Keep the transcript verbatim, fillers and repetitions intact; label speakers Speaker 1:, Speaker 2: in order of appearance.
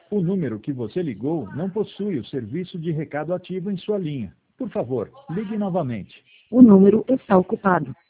Speaker 1: O número que você ligou não possui o serviço de recado ativo em sua linha. Por favor, ligue novamente.
Speaker 2: O número está ocupado.